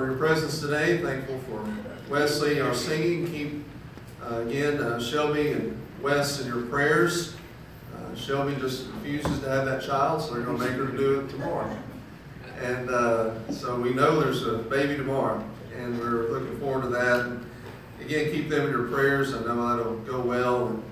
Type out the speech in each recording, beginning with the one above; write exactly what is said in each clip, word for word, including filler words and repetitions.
for your presence today. Thankful for Wesley, our singing. Keep, uh, again, uh, Shelby and Wes in your prayers. Uh, Shelby just refuses to have that child, so they're going to make her do it tomorrow. And uh, so we know there's a baby tomorrow, and we're looking forward to that. And again, keep them in your prayers. I know that'll go well. And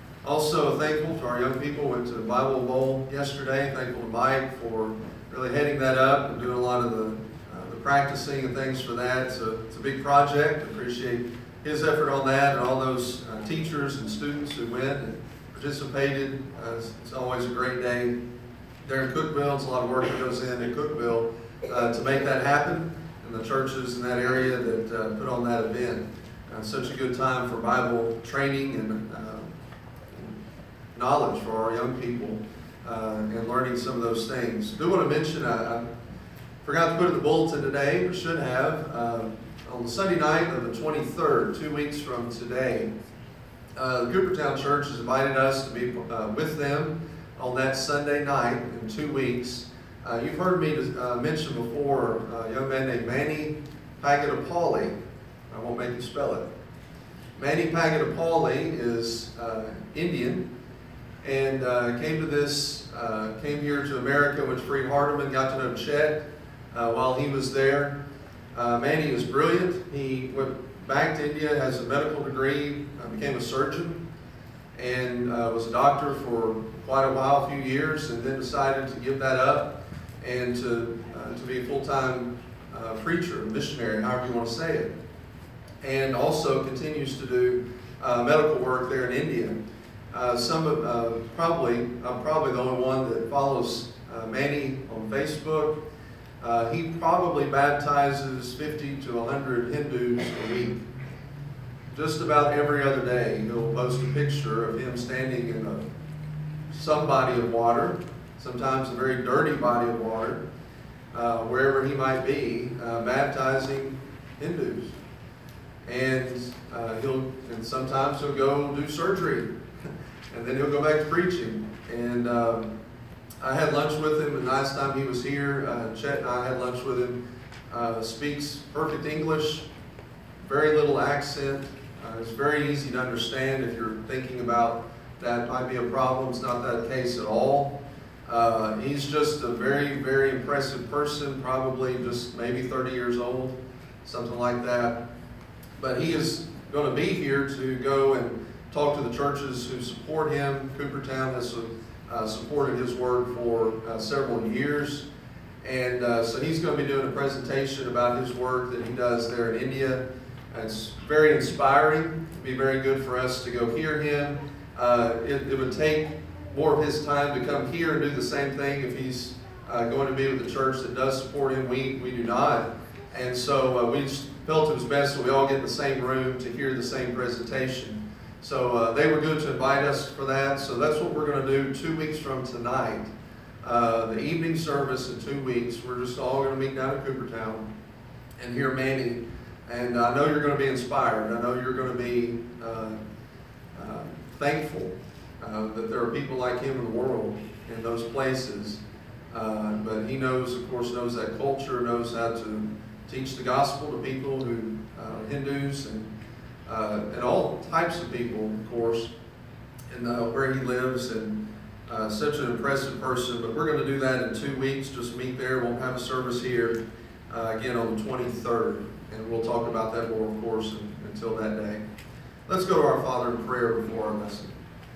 also thankful to our young people. Went to the Bible Bowl yesterday. Thankful to Mike for really heading that up and doing a lot of the, uh, the practicing and things for that. It's a, it's a big project. Appreciate his effort on that, and all those uh, teachers and students who went and participated. Uh, it's, it's always a great day there in Cookeville. It's a lot of work that goes in in Cookeville uh, to make that happen, and the churches in that area that uh, put on that event. Uh, such a good time for Bible training and uh, knowledge for our young people uh, and learning some of those things. I do want to mention, I, I forgot to put it in the bulletin today, but should have, uh, on the Sunday night of the twenty-third, two weeks from today, uh, the Coopertown Church has invited us to be uh, with them on that Sunday night in two weeks. Uh, you've heard me uh, mention before a young man named Manny Pagadapalli. I won't make you spell it. Manny Pagadapalli is uh, Indian, and uh, came to this, uh, came here to America, went to Freed Hardeman, got to know Chet uh, while he was there. Uh, Manny is brilliant. He went back to India, has a medical degree, uh, became a surgeon, and uh, was a doctor for quite a while, a few years, and then decided to give that up and to, uh, to be a full-time uh, preacher, missionary, however you want to say it. And also continues to do uh, medical work there in India. Uh, some of, uh, probably, I'm probably the only one that follows uh, Manny on Facebook. Uh, he probably baptizes fifty to one hundred Hindus a week. Just about every other day, he'll post a picture of him standing in a, some body of water, sometimes a very dirty body of water, uh, wherever he might be, uh, baptizing Hindus. And uh, he'll, and sometimes he'll go do surgery. And then he'll go back to preaching. And um, I had lunch with him the last time he was here. Uh, Chet and I had lunch with him. Uh, speaks perfect English, very little accent. Uh, it's very easy to understand if you're thinking about that might be a problem. It's not that case at all. Uh, he's just a very, very impressive person, probably just maybe thirty years old, something like that. But he is going to be here to go and talk to the churches who support him. Coopertown has uh, supported his work for uh, several years. And uh, so he's going to be doing a presentation about his work that he does there in India. It's very inspiring. It'd be very good for us to go hear him. Uh, it, it would take more of his time to come here and do the same thing if he's uh, going to be with the church that does support him. We, we do not. And so uh, we just felt it was best that we all get in the same room to hear the same presentation. So uh, they were good to invite us for that. So that's what we're going to do two weeks from tonight. Uh, the evening service in two weeks. We're just all going to meet down at Coopertown and hear Manny. And I know you're going to be inspired. I know you're going to be uh, uh, thankful uh, that there are people like him in the world in those places. Uh, but he knows, of course, knows that culture, knows how to teach the gospel to people who uh, Hindus and Uh, and all types of people, of course, and uh, where he lives, and uh, such an impressive person. But we're going to do that in two weeks. Just meet there. We'll have a service here uh, again on the twenty-third, and we'll talk about that more, of course, in, until that day. Let's go to our Father in prayer before our lesson.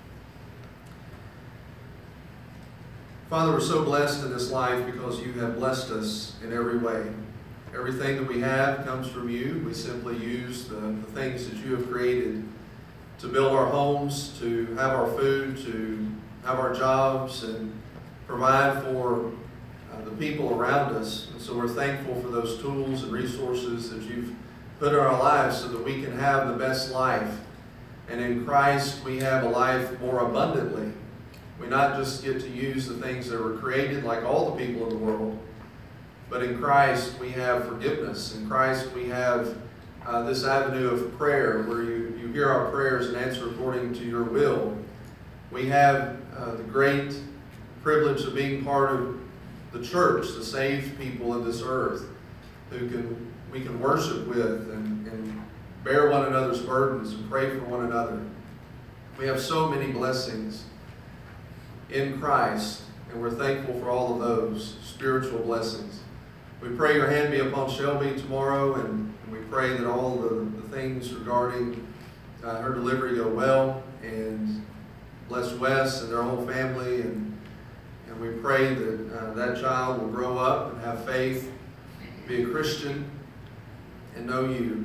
Father, we're so blessed in this life because you have blessed us in every way. Everything that we have comes from you. We simply use the, the things that you have created to build our homes, to have our food, to have our jobs, and provide for uh, the people around us. And so we're thankful for those tools and resources that you've put in our lives so that we can have the best life. And in Christ, we have a life more abundantly. We not just get to use the things that were created like all the people in the world, but in Christ, we have forgiveness. In Christ, we have uh, this avenue of prayer where you, you hear our prayers and answer according to your will. We have uh, the great privilege of being part of the church, the saved people of this earth, who can we can worship with and, and bear one another's burdens and pray for one another. We have so many blessings in Christ, and we're thankful for all of those spiritual blessings. We pray your hand be upon Shelby tomorrow, and, and we pray that all the, the things regarding uh, her delivery go well, and bless Wes and their whole family, and, and we pray that uh, that child will grow up and have faith, be a Christian, and know you.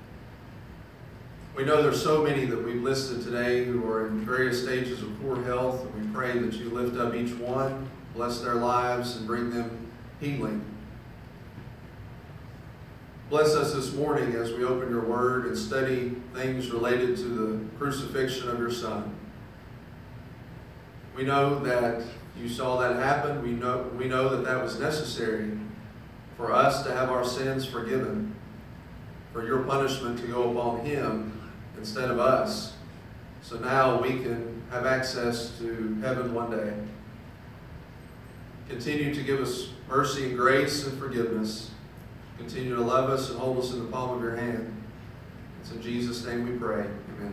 We know there's so many that we've listed today who are in various stages of poor health, and we pray that you lift up each one, bless their lives, and bring them healing. Bless us this morning as we open your word and study things related to the crucifixion of your Son. We know that you saw that happen. We know, we know that that was necessary for us to have our sins forgiven, for your punishment to go upon him instead of us. So now we can have access to heaven one day. Continue to give us mercy and grace and forgiveness. Continue to love us and hold us in the palm of your hand. It's in Jesus' name we pray. Amen.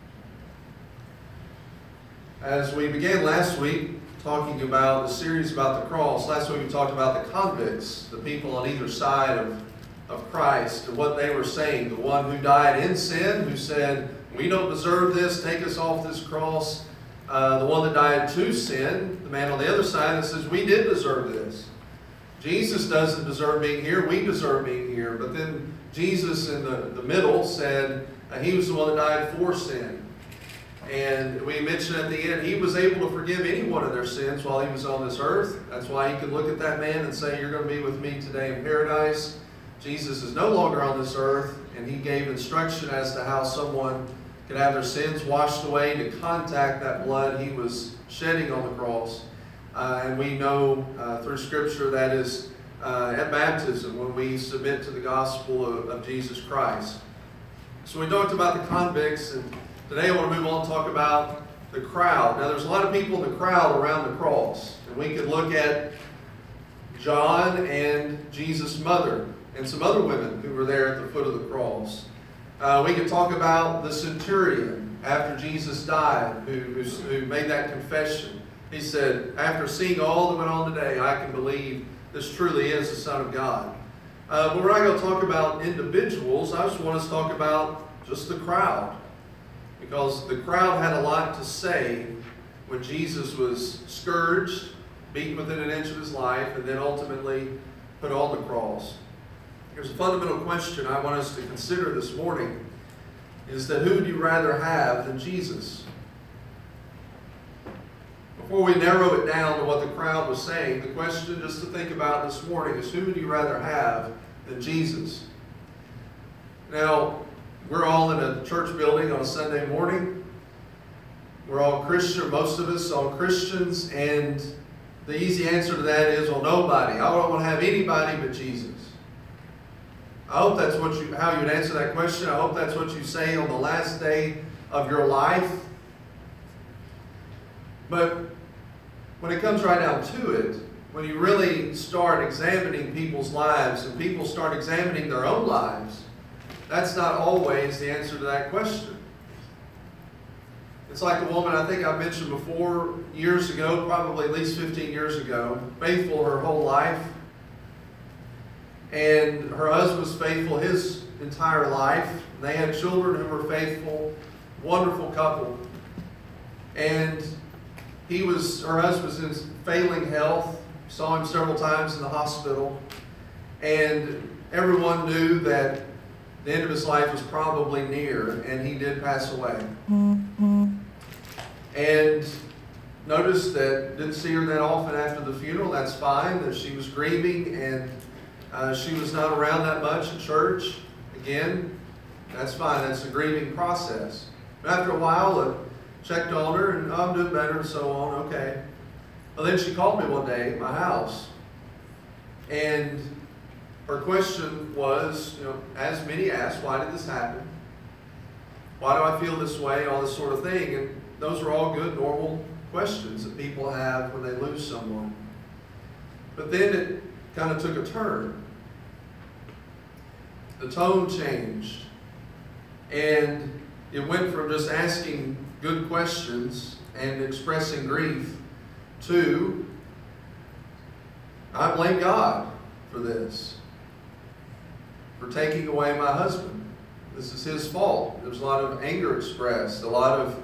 As we began last week talking about the series about the cross, last week we talked about the convicts, the people on either side of, of Christ, and what they were saying. The one who died in sin, who said, we don't deserve this, take us off this cross. Uh, the one that died to sin, the man on the other side that says, we did deserve this. Jesus doesn't deserve being here, we deserve being here. But then Jesus in the, the middle said uh, he was the one that died for sin. And we mentioned at the end, he was able to forgive any one of their sins while he was on this earth. That's why he could look at that man and say, you're going to be with me today in paradise. Jesus is no longer on this earth, and he gave instruction as to how someone could have their sins washed away to contact that blood he was shedding on the cross. Uh, and we know uh, through Scripture that is uh, at baptism when we submit to the gospel of, of Jesus Christ. So we talked about the convicts, and today I want to move on and talk about the crowd. Now there's a lot of people in the crowd around the cross, and we could look at John and Jesus' mother and some other women who were there at the foot of the cross. Uh, we could talk about the centurion after Jesus died, who, who, who made that confession. He said, after seeing all that went on today, I can believe this truly is the Son of God. Uh, but we're not going to talk about individuals. I just want us to talk about just the crowd. Because the crowd had a lot to say when Jesus was scourged, beaten within an inch of his life, and then ultimately put on the cross. There's a fundamental question I want us to consider this morning, is that who would you rather have than Jesus? Before we narrow it down to what the crowd was saying, the question just to think about this morning is, who would you rather have than Jesus? Now, we're all in a church building on a Sunday morning. We're all Christian, most of us all Christians, and the easy answer to that is, well, nobody. I don't want to have anybody but Jesus. I hope that's what you, how you would answer that question. I hope that's what you say on the last day of your life. But when it comes right down to it, when you really start examining people's lives and people start examining their own lives, that's not always the answer to that question. It's like a woman I think I mentioned before years ago, probably at least fifteen years ago, faithful her whole life. And her husband was faithful his entire life. They had children who were faithful, wonderful couple. And he was, her husband was in failing health, saw him several times in the hospital. And everyone knew that the end of his life was probably near, and he did pass away. Mm-hmm. And notice that didn't see her that often after the funeral. That's fine, that she was grieving, and uh, she was not around that much at church. Again, that's fine. That's a grieving process. But after a while, I checked on her, and oh, I'm doing better, and so on. Okay. Well, then she called me one day at my house, and her question was, you know, as many asked, why did this happen? Why do I feel this way? All this sort of thing. And those are all good, normal questions that people have when they lose someone. But then it kind of took a turn. the tone changed. And it went from just asking good questions and expressing grief to, I blame God for this, for taking away my husband. This is his fault. There's a lot of anger expressed, a lot of,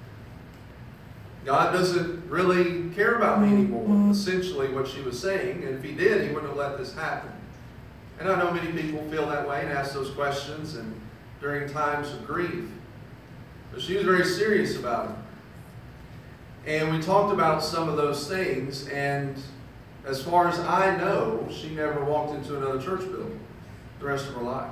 God doesn't really care about me anymore, essentially what she was saying. And if he did, he wouldn't have let this happen. And I know many people feel that way and ask those questions and during times of grief. But she was very serious about it. And we talked about some of those things, and as far as I know, she never walked into another church building the rest of her life.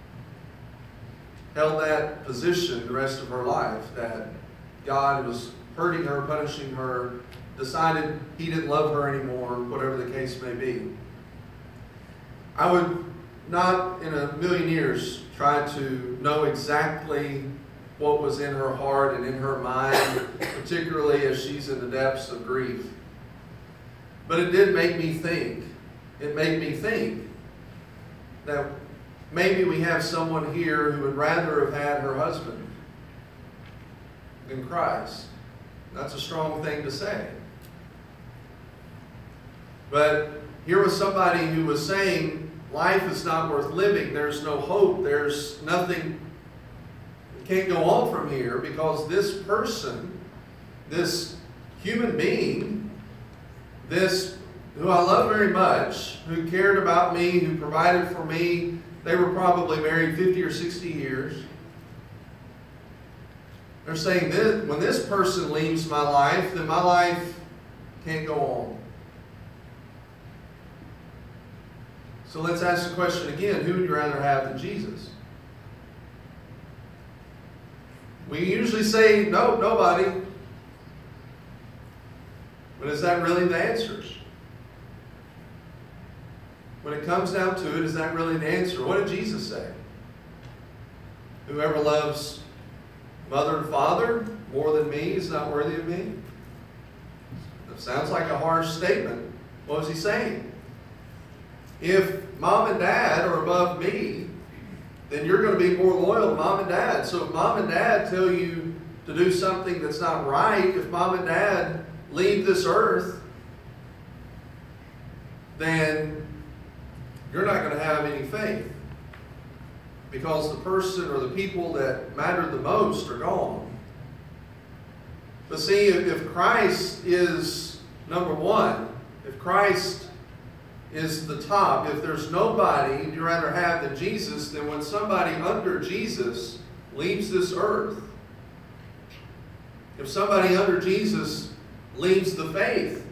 Held that position the rest of her life, that God was hurting her, punishing her, decided he didn't love her anymore, whatever the case may be. I would not in a million years try to know exactly what was in her heart and in her mind, particularly as she's in the depths of grief. But it did make me think. It made me think that maybe we have someone here who would rather have had her husband than Christ. That's a strong thing to say. But here was somebody who was saying, life is not worth living. There's no hope. There's nothing. It can't go on from here because this person, this human being, this who I love very much, who cared about me, who provided for me, they were probably married fifty or sixty years. They're saying this, when this person leaves my life, then my life can't go on. So let's ask the question again, who would you rather have than Jesus? We usually say, no, nobody. But is that really the answer? When it comes down to it, is that really the answer? What did Jesus say? Whoever loves mother and father more than me is not worthy of me. That sounds like a harsh statement. What was he saying? If mom and dad are above me, then you're going to be more loyal to mom and dad. So if mom and dad tell you to do something that's not right, if mom and dad leave this earth, then you're not going to have any faith. Because the person or the people that matter the most are gone. But see, if, if Christ is number one, if Christ is the top, if there's nobody you'd rather have than Jesus, then when somebody under Jesus leaves this earth, if somebody under Jesus leaves the faith,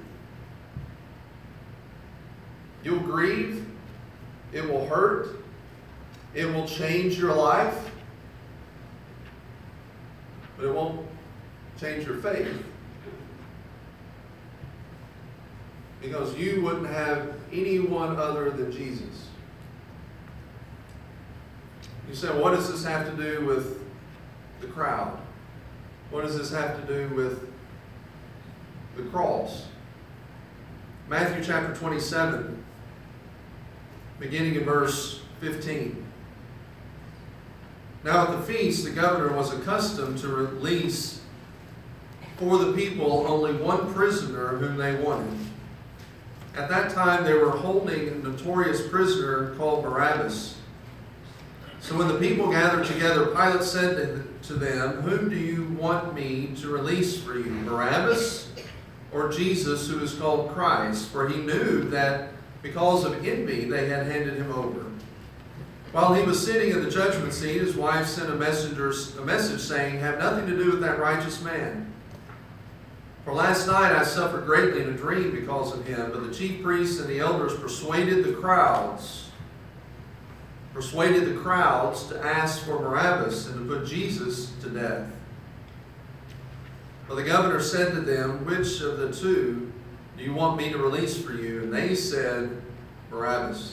you'll grieve, it will hurt, it will change your life, but it won't change your faith. Because you wouldn't have anyone other than Jesus. You say, what does this have to do with the crowd? What does this have to do with the cross? Matthew chapter twenty-seven, beginning in verse fifteen. Now at the feast, the governor was accustomed to release for the people only one prisoner whom they wanted. At that time, they were holding a notorious prisoner called Barabbas. So when the people gathered together, Pilate said to them, "Whom do you want me to release for you, Barabbas or Jesus, who is called Christ?" For he knew that because of envy they had handed him over. While he was sitting in the judgment seat, his wife sent a messenger a message saying, "Have nothing to do with that righteous man. For last night I suffered greatly in a dream because of him." But the chief priests and the elders persuaded the crowds, persuaded the crowds to ask for Barabbas and to put Jesus to death. But the governor said to them, "Which of the two do you want me to release for you?" And they said, "Barabbas."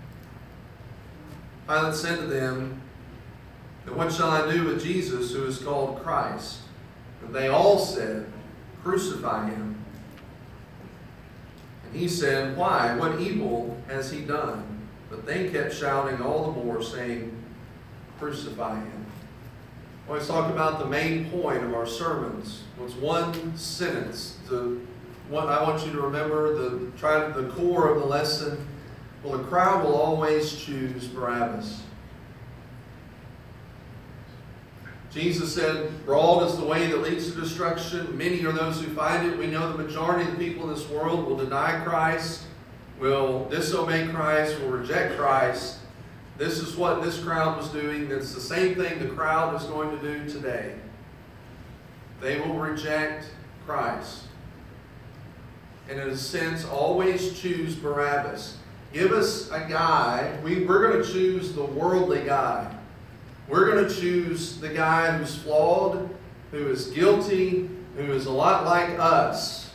Pilate said to them, "Then what shall I do with Jesus, who is called Christ?" And they all said, "Crucify him." And he said, "Why? What evil has he done?" But they kept shouting all the more, saying, "Crucify him." I always talk about the main point of our sermons. It's one sentence. The one I want you to remember, the try the core of the lesson. Well, the crowd will always choose Barabbas. Jesus said, "Broad is the way that leads to destruction. Many are those who find it." We know the majority of the people in this world will deny Christ, will disobey Christ, will reject Christ. This is what this crowd was doing. It's the same thing the crowd is going to do today. They will reject Christ. And in a sense, always choose Barabbas. Give us a guy. We, we're going to choose the worldly guy. We're going to choose the guy who's flawed, who is guilty, who is a lot like us.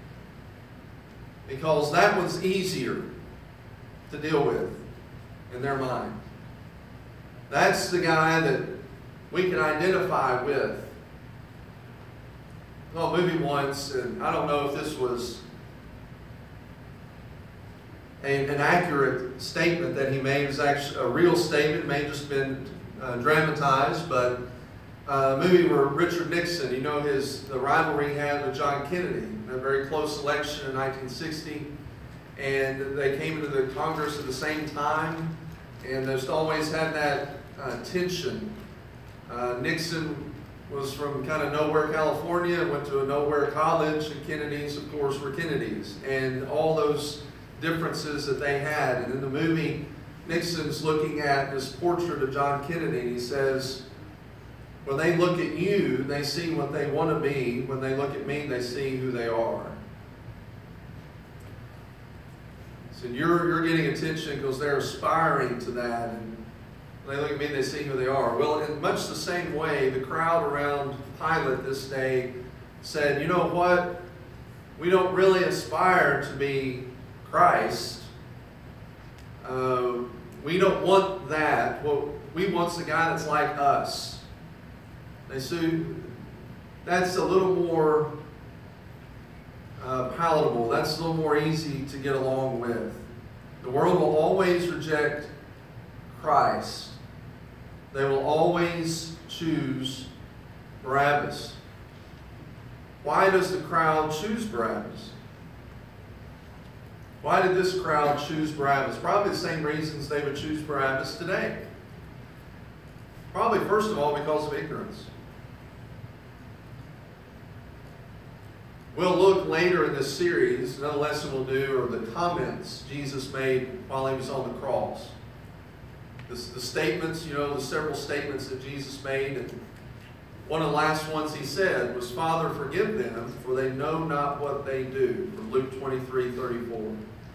Because that one's easier to deal with in their mind. That's the guy that we can identify with. I saw a movie once, and I don't know if this was a, an accurate statement that he made. It was actually a real statement. It may have just been uh, dramatized, but uh, a movie where Richard Nixon, you know, his the rivalry he had with John Kennedy, a very close election in nineteen sixty. And they came into the Congress at the same time, and there's always had that uh, tension. Uh, Nixon was from kind of nowhere, California, went to a nowhere college, and Kennedys, of course, were Kennedys, and all those differences that they had. And in the movie, Nixon's looking at this portrait of John Kennedy, and he says, "When they look at you, they see what they want to be. When they look at me, they see who they are." So you're, you're getting attention because they're aspiring to that. And when they look at me, they see who they are. Well, in much the same way, the crowd around Pilate this day said, "You know what? We don't really aspire to be Christ. Uh, we don't want that. Well, we want the guy that's like us." They say, that's a little more Uh, palatable. That's a little more easy to get along with. The world will always reject Christ. They will always choose Barabbas. Why does the crowd choose Barabbas? Why did this crowd choose Barabbas? Probably the same reasons they would choose Barabbas today. Probably, first of all, because of ignorance. We'll look later in this series, another lesson we'll do are the comments Jesus made while he was on the cross. The, the statements, you know, the several statements that Jesus made. And one of the last ones he said was, "Father, forgive them, for they know not what they do." From Luke twenty-three thirty-four.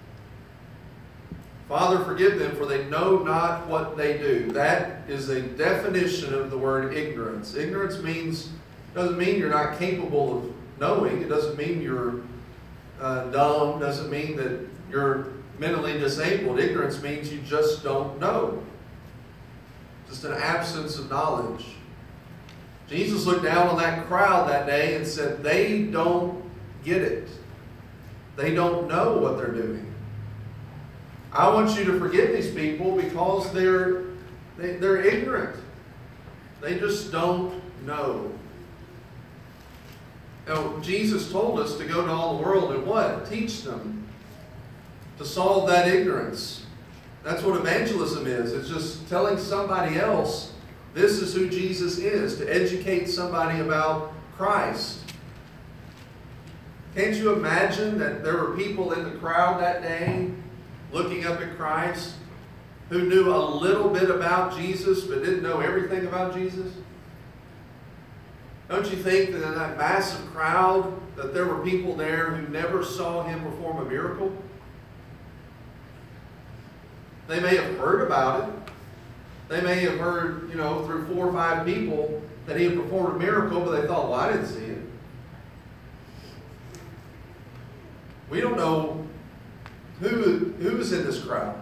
Father, forgive them, for they know not what they do. That is a definition of the word ignorance. Ignorance means, doesn't mean you're not capable of knowing. It doesn't mean you're uh, dumb. Doesn't mean that you're mentally disabled. Ignorance means you just don't know. Just an absence of knowledge. Jesus looked down on that crowd that day and said, they don't get it. They don't know what they're doing. I want you to forgive these people because they're they, they're ignorant. They just don't know. Now, Jesus told us to go to all the world and what? Teach them. To solve that ignorance. That's what evangelism is. It's just telling somebody else this is who Jesus is. To educate somebody about Christ. Can't you imagine that there were people in the crowd that day looking up at Christ who knew a little bit about Jesus but didn't know everything about Jesus? Don't you think that in that massive crowd that there were people there who never saw him perform a miracle? They may have heard about it. They may have heard, you know, through four or five people that he had performed a miracle, but they thought, well, I didn't see it. We don't know who, who was in this crowd.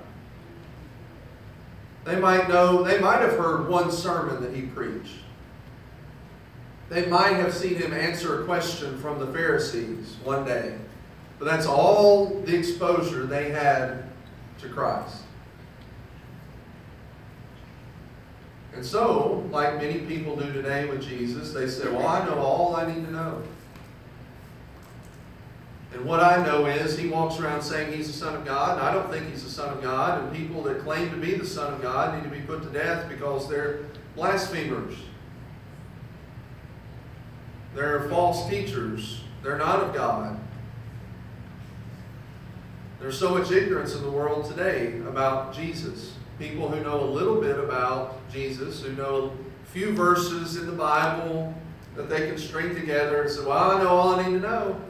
They might know, they might have heard one sermon that he preached. They might have seen him answer a question from the Pharisees one day. But that's all the exposure they had to Christ. And so, like many people do today with Jesus, they say, well, I know all I need to know. And what I know is he walks around saying he's the Son of God, and I don't think he's the Son of God, and people that claim to be the Son of God need to be put to death because they're blasphemers. They're false teachers. They're not of God. There's so much ignorance in the world today about Jesus. People who know a little bit about Jesus, who know a few verses in the Bible that they can string together and say, well, I know all I need to know.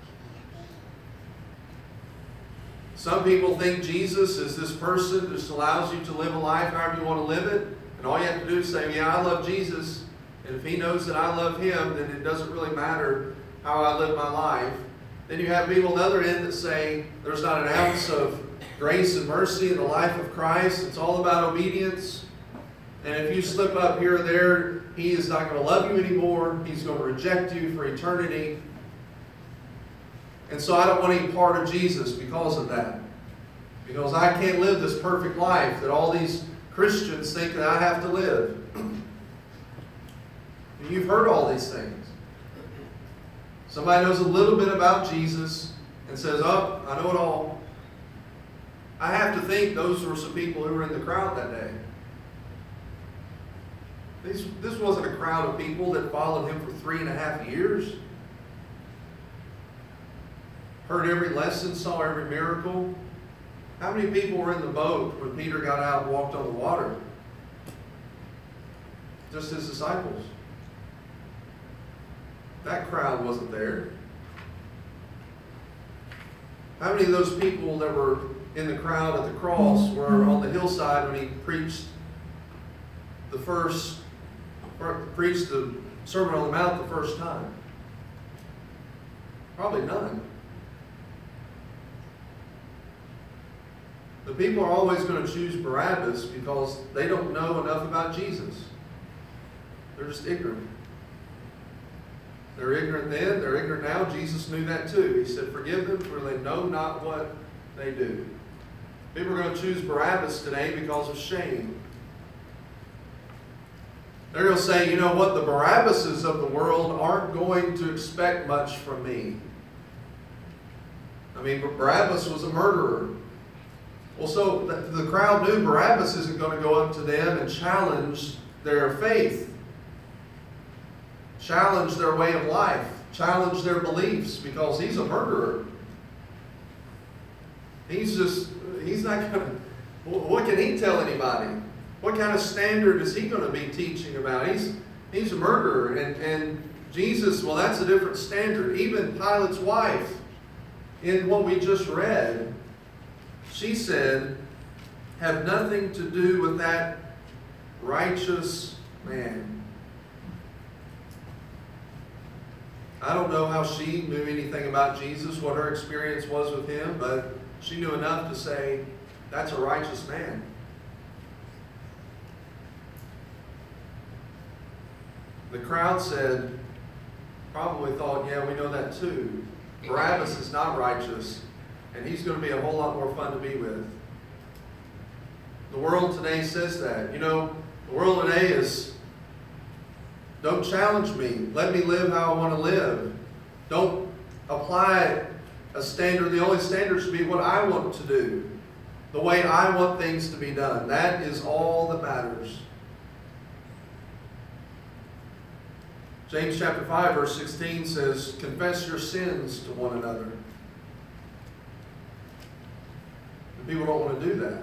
Some people think Jesus is this person that just allows you to live a life however you want to live it. And all you have to do is say, yeah, I love Jesus. And if he knows that I love him, then it doesn't really matter how I live my life. Then you have people on the other end that say there's not an ounce of grace and mercy in the life of Christ. It's all about obedience. And if you slip up here or there, he is not going to love you anymore. He's going to reject you for eternity. And so I don't want any part of Jesus because of that. Because I can't live this perfect life that all these Christians think that I have to live. And you've heard all these things. Somebody knows a little bit about Jesus and says, oh, I know it all. I have to think those were some people who were in the crowd that day. This, this wasn't a crowd of people that followed him for three and a half years. Heard every lesson, saw every miracle. How many people were in the boat when Peter got out and walked on the water? Just his disciples. That crowd wasn't there. How many of those people that were in the crowd at the cross were on the hillside when he preached the first, preached the Sermon on the Mount the first time? Probably none. The people are always going to choose Barabbas because they don't know enough about Jesus. They're just ignorant. They're ignorant then, they're ignorant now. Jesus knew that too. He said, forgive them for they know not what they do. People are going to choose Barabbas today because of shame. They're going to say, you know what, the Barabbases of the world aren't going to expect much from me. I mean, Barabbas was a murderer. Well, so the, the crowd knew Barabbas isn't going to go up to them and challenge their faith. Challenge their way of life. Challenge their beliefs because he's a murderer. He's just, he's not going to, what can he tell anybody? What kind of standard is he going to be teaching about? He's, he's a murderer. And, and Jesus, well, that's a different standard. Even Pilate's wife, in what we just read, she said, have nothing to do with that righteous man. I don't know how she knew anything about Jesus, what her experience was with him, but she knew enough to say, that's a righteous man. The crowd said, probably thought, yeah, we know that too. Barabbas is not righteous, and he's going to be a whole lot more fun to be with. The world today says that. You know, the world today is, don't challenge me. Let me live how I want to live. Don't apply a standard. The only standard should be what I want to do, the way I want things to be done. That is all that matters. James chapter five, verse sixteen says, confess your sins to one another. And people don't want to do that.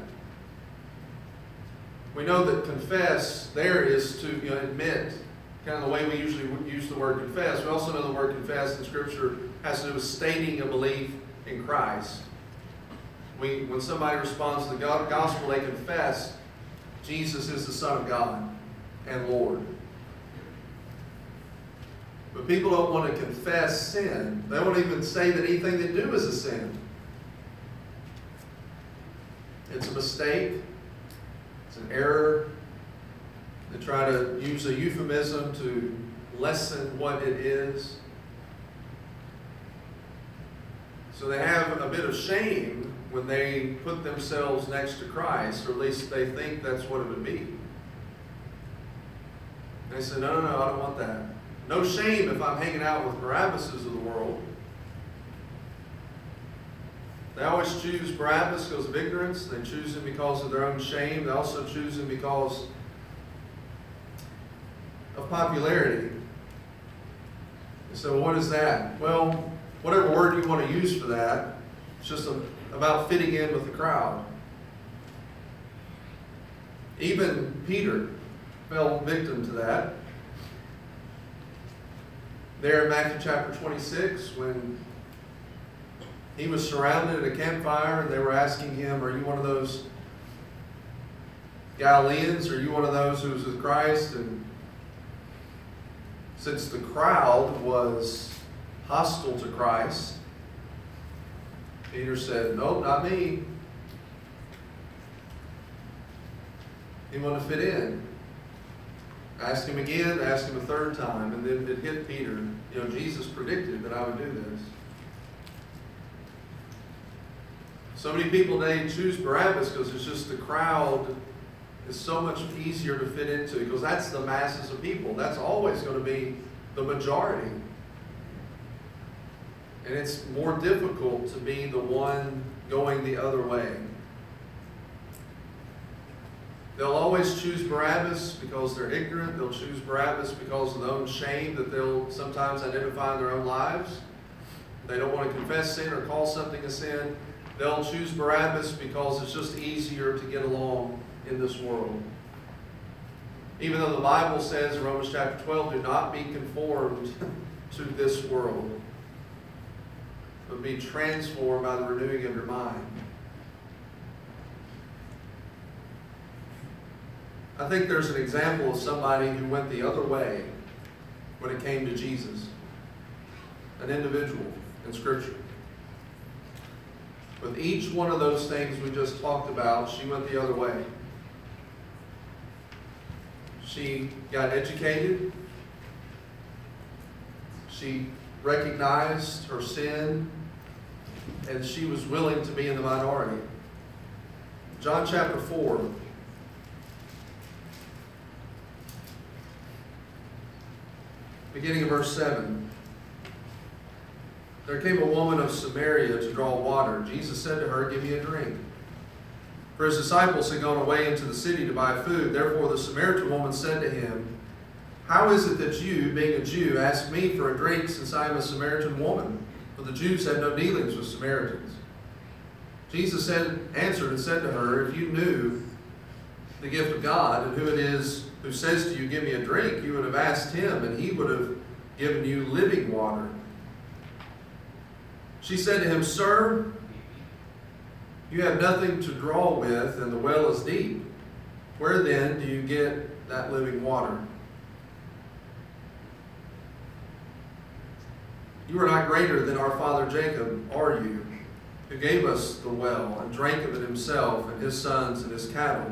We know that confess there is to, you know, admit, kind of the way we usually use the word confess. We also know the word confess in Scripture has to do with stating a belief in Christ. We, when somebody responds to the gospel, they confess Jesus is the Son of God and Lord. But people don't want to confess sin. They won't even say that anything they do is a sin. It's a mistake. It's an error. They try to use a euphemism to lessen what it is. So they have a bit of shame when they put themselves next to Christ, or at least they think that's what it would be. They said, no, no, no, I don't want that. No shame if I'm hanging out with Barabbases of the world. They always choose Barabbas because of ignorance. They choose him because of their own shame. They also choose him because of popularity. So well, what is that? Well, whatever word you want to use for that, it's just a, about fitting in with the crowd. Even Peter fell victim to that. There in Matthew chapter twenty-six, when he was surrounded at a campfire and they were asking him, are you one of those Galileans? Are you one of those who was with Christ? And since the crowd was hostile to Christ, Peter said, nope, not me. He wanted to fit in. Asked him again, asked him a third time, and then it hit Peter. You know, Jesus predicted that I would do this. So many people today choose Barabbas because it's just the crowd is so much easier to fit into, because that's the masses of people. That's always going to be the majority. And it's more difficult to be the one going the other way. They'll always choose Barabbas because they're ignorant. They'll choose Barabbas because of their own shame that they'll sometimes identify in their own lives. They don't want to confess sin or call something a sin. They'll choose Barabbas because it's just easier to get along in this world. Even though the Bible says in Romans chapter twelve, do not be conformed to this world, but be transformed by the renewing of your mind. I think there's an example of somebody who went the other way when it came to Jesus. An individual in Scripture. With each one of those things we just talked about, she went the other way. She got educated. She recognized her sin. And she was willing to be in the minority. John chapter four. Beginning of verse seven. There came a woman of Samaria to draw water. Jesus said to her, give me a drink. For his disciples had gone away into the city to buy food. Therefore the Samaritan woman said to him, how is it that you, being a Jew, ask me for a drink, since I am a Samaritan woman? For the Jews had no dealings with Samaritans. Jesus said, answered and said to her, if you knew the gift of God, and who it is who says to you, give me a drink, you would have asked him, and he would have given you living water. She said to him, sir, you have nothing to draw with, and the well is deep. Where then do you get that living water? You are not greater than our father Jacob, are you, who gave us the well, and drank of it himself, and his sons, and his cattle?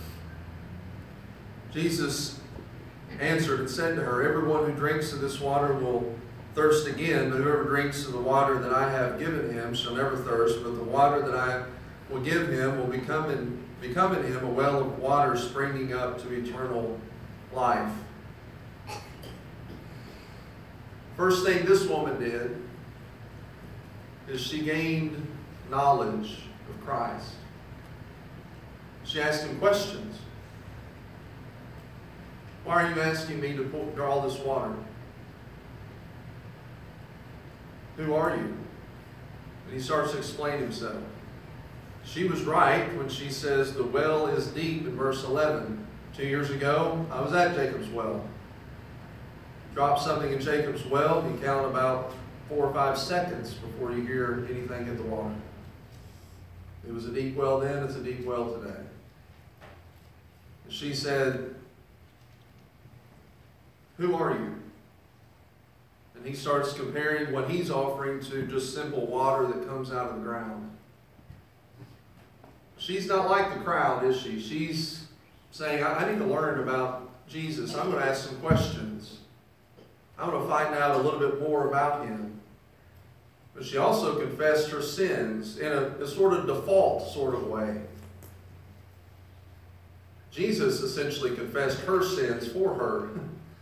Jesus answered and said to her, everyone who drinks of this water will thirst again, but whoever drinks of the water that I have given him shall never thirst, but the water that I will give him will become in, become in him a well of water springing up to eternal life. First thing this woman did is she gained knowledge of Christ. She asked him questions. Why are you asking me to pull, draw this water? Who are you? And he starts to explain himself. She was right when she says the well is deep in verse eleven. Two years ago, I was at Jacob's well. Drop something in Jacob's well, you count about four or five seconds before you hear anything hit the water. It was a deep well then, it's a deep well today. And she said, who are you? And he starts comparing what he's offering to just simple water that comes out of the ground. She's not like the crowd, is she? She's saying, I, I need to learn about Jesus. I'm going to ask some questions. I'm going to find out a little bit more about him. But she also confessed her sins in a, a sort of default sort of way. Jesus essentially confessed her sins for her.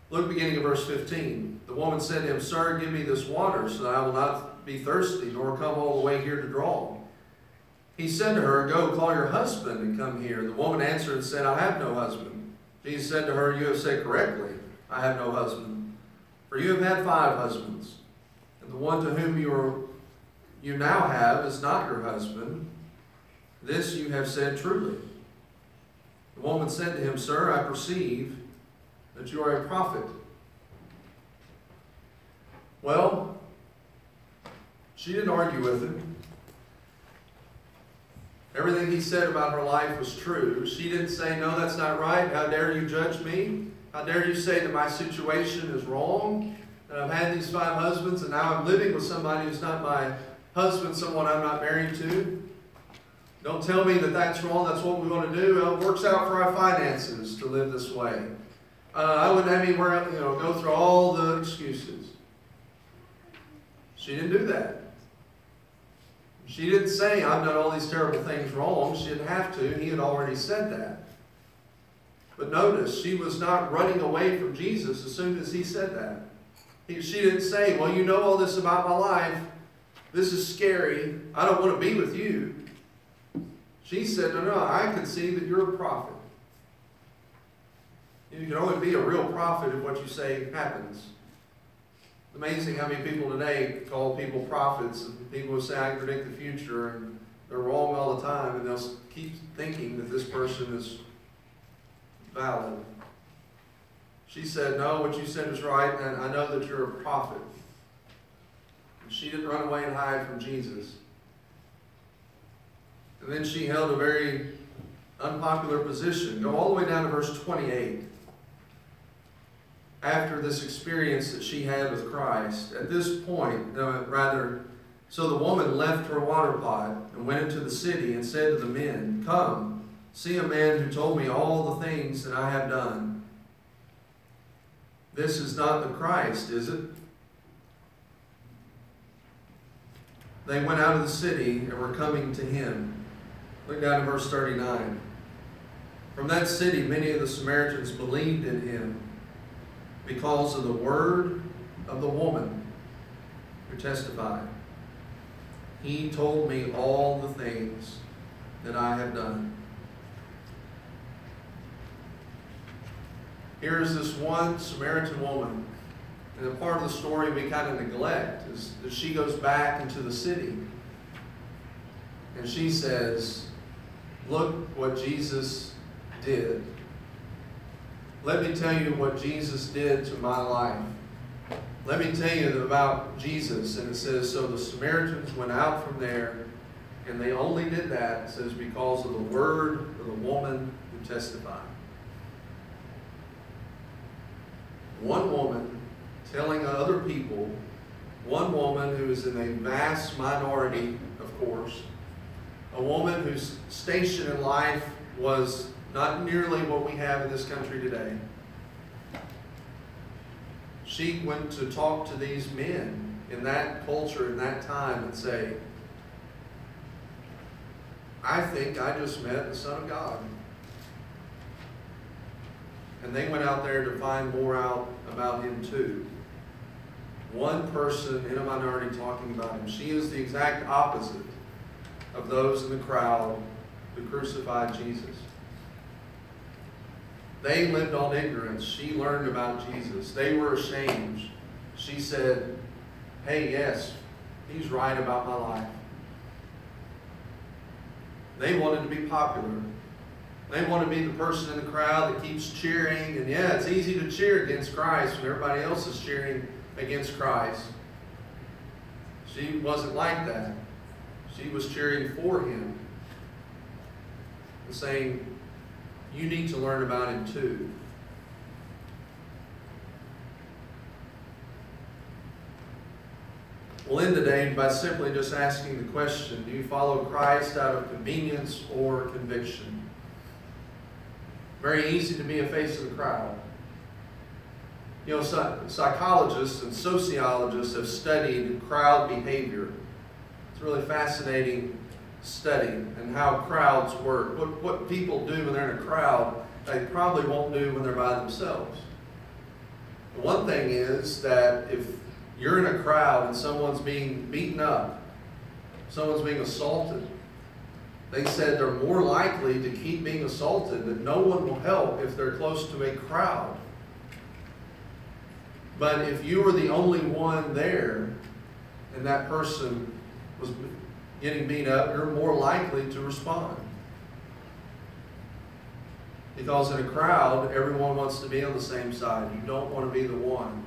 Look beginning of verse fifteen. The woman said to him, Sir, give me this water, so that I will not be thirsty, nor come all the way here to draw. He said to her, Go, call your husband and come here. The woman answered and said, I have no husband. Jesus said to her, You have said correctly, I have no husband. For you have had five husbands, and the one to whom you are you now have is not your husband. This you have said truly. The woman said to him, Sir, I perceive that you are a prophet. Well, she didn't argue with him. Everything he said about her life was true. She didn't say, No, that's not right. How dare you judge me? How dare you say that my situation is wrong? That I've had these five husbands and now I'm living with somebody who's not my husband, someone I'm not married to. Don't tell me that that's wrong. That's what we want to do. Well, it works out for our finances to live this way. Uh, I wouldn't have anywhere, you know, go through all the excuses. She didn't do that. She didn't say, I've done all these terrible things wrong. She didn't have to. He had already said that. But notice, she was not running away from Jesus as soon as he said that. He, she didn't say, well, you know all this about my life. This is scary. I don't want to be with you. She said, no, no, I can see that you're a prophet. You can only be a real prophet if what you say happens. It's amazing how many people today call people prophets, and people who say, I can predict the future, and they're wrong all the time, and they'll keep thinking that this person is valid. She said, no, what you said is right, and I know that you're a prophet. And she didn't run away and hide from Jesus. And then she held a very unpopular position. Go all the way down to verse twenty-eight. After this experience that she had with Christ, at this point, uh, rather, so the woman left her water pot and went into the city and said to the men, Come, see a man who told me all the things that I have done. This is not the Christ, is it? They went out of the city and were coming to him. Look down to verse thirty-nine. From that city, many of the Samaritans believed in him because of the word of the woman who testified. He told me all the things that I have done. Here's this one Samaritan woman, and a part of the story we kind of neglect is that she goes back into the city and she says, look what Jesus did. Let me tell you what Jesus did to my life. Let me tell you about Jesus. And it says, so the Samaritans went out from there, and they only did that, it says, because of the word of the woman who testified. One woman telling other people, one woman who is in a vast minority, of course, a woman whose station in life was not nearly what we have in this country today. She went to talk to these men in that culture, in that time, and say, I think I just met the Son of God. And they went out there to find more out about him too. One person in a minority talking about him. She is the exact opposite of those in the crowd who crucified Jesus. They lived on ignorance. She learned about Jesus. They were ashamed. She said, hey, yes, he's right about my life. They wanted to be popular. They want to be the person in the crowd that keeps cheering. And yeah, it's easy to cheer against Christ when everybody else is cheering against Christ. She wasn't like that. She was cheering for him and saying, you need to learn about him too. We'll end today by simply just asking the question, do you follow Christ out of convenience or conviction? Very easy to be a face of the crowd. You know, psychologists and sociologists have studied crowd behavior. It's a really fascinating study and how crowds work. What, what people do when they're in a crowd, they probably won't do when they're by themselves. One thing is that if you're in a crowd and someone's being beaten up, someone's being assaulted, they said they're more likely to keep being assaulted, that no one will help if they're close to a crowd. But if you were the only one there and that person was getting beat up, you're more likely to respond. Because in a crowd, everyone wants to be on the same side. You don't want to be the one.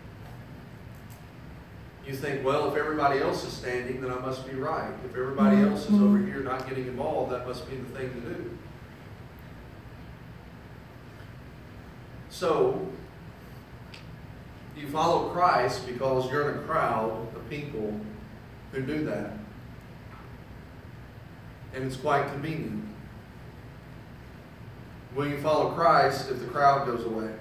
You think, well, if everybody else is standing, then I must be right. If everybody else is over here not getting involved, that must be the thing to do. So, you follow Christ because you're in a crowd of people who do that. And it's quite convenient. Will you follow Christ if the crowd goes away?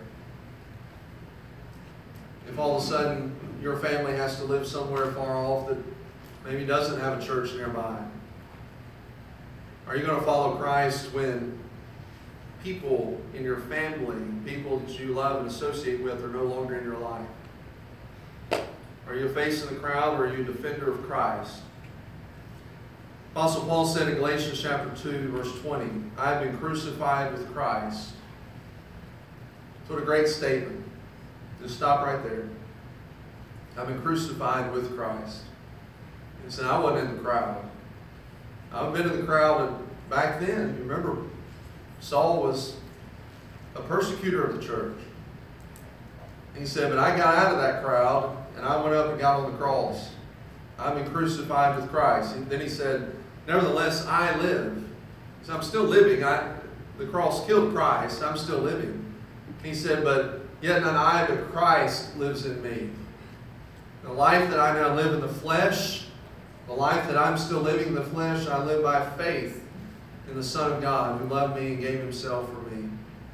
If all of a sudden your family has to live somewhere far off that maybe doesn't have a church nearby? Are you going to follow Christ when people in your family, people that you love and associate with, are no longer in your life? Are you facing the crowd, or are you a defender of Christ? Apostle Paul said in Galatians chapter two, verse twenty, I have been crucified with Christ. What a great statement. Just stop right there. I've been crucified with Christ. He said, I wasn't in the crowd. I've been in the crowd back then. You remember, Saul was a persecutor of the church. He said, but I got out of that crowd and I went up and got on the cross. I've been crucified with Christ. And then he said, nevertheless, I live. So I'm still living. I, the cross killed Christ. I'm still living. He said, but yet not I, but Christ lives in me. The life that I now live in the flesh, the life that I'm still living in the flesh, I live by faith in the Son of God who loved me and gave himself for me.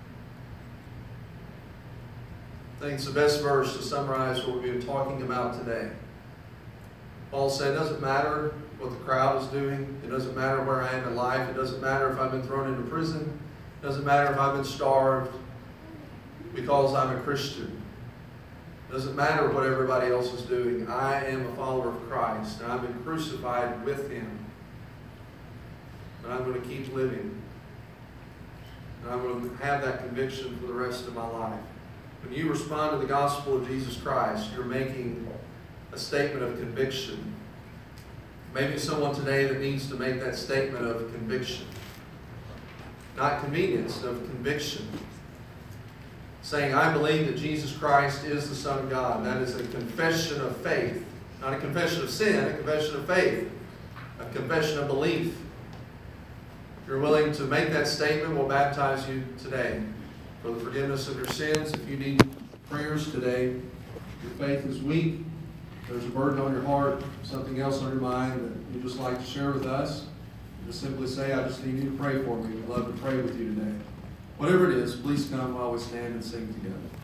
I think it's the best verse to summarize what we've been talking about today. Paul said, it doesn't matter what the crowd is doing. It doesn't matter where I am in life. It doesn't matter if I've been thrown into prison. It doesn't matter if I've been starved because I'm a Christian. It doesn't matter what everybody else is doing. I am a follower of Christ, and I've been crucified with him. But I'm going to keep living. And I'm going to have that conviction for the rest of my life. When you respond to the gospel of Jesus Christ, you're making a statement of conviction. Maybe someone today that needs to make that statement of conviction. Not convenience, of conviction. Saying, I believe that Jesus Christ is the Son of God. That is a confession of faith. Not a confession of sin, a confession of faith. A confession of belief. If you're willing to make that statement, we'll baptize you today for the forgiveness of your sins. If you need prayers today, your faith is weak, there's a burden on your heart, something else on your mind that you'd just like to share with us, just simply say, I just need you to pray for me. We'd love to pray with you today. Whatever it is, please come while we stand and sing together.